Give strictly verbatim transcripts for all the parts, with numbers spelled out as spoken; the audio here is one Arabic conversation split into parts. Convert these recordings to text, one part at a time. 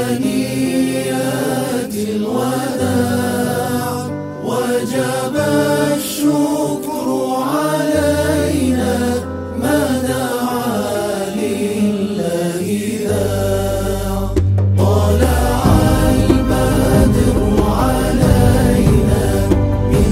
ثنيات الوداع وجب الشكر علينا ما دعا لله ذاع. طلع البدر علينا من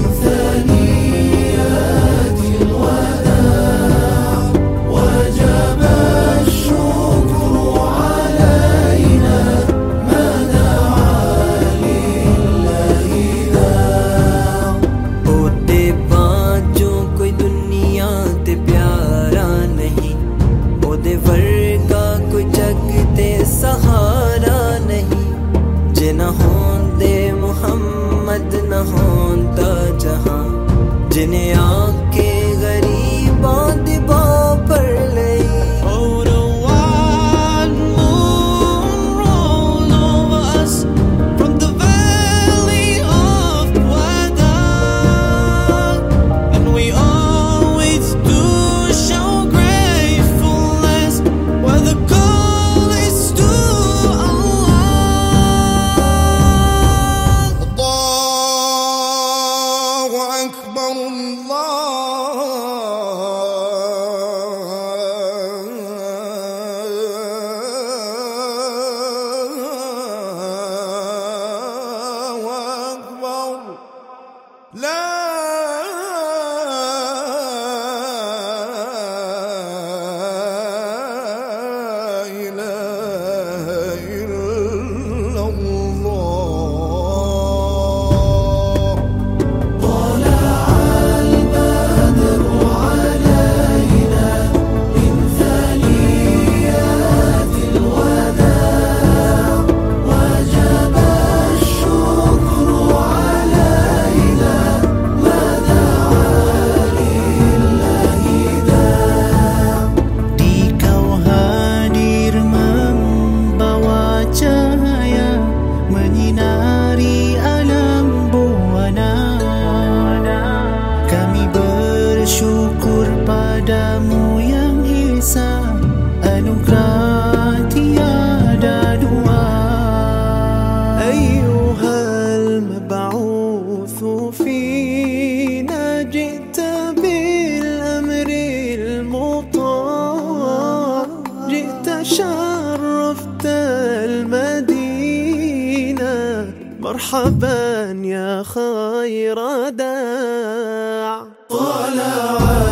ثنيات الوداع وجب الشكر علينا ما دعا لله ذاع. ओते बाजों कोई दुनिया ते प्यारा नहीं, ओदे वर्गा कोई जग ते सहारा नहीं। जे न होंदे मुहम्मद न होंदा जहां, जिन्हें आके गरीबां दी बाह पर लई। Oh, the wide moon roll over us from the valley of Wada, and we always do show gratefulness where the call is to Allah. Allahu Akbar, Allahu Akbar. La ilaha illallah. طلع البدر علينا من ثنيات الوداع وجب الشكر علينا ما دعا لله ذاع. Di kau hadir membawa cahaya menyinari alam buana. Kami bersyukur padamu yang Esa, anugerah tiada dua. أيها المبعوث فينا جئت بالأمر المطاع، جئت شرفت المدينة، مرحبا يا خير داع. طلع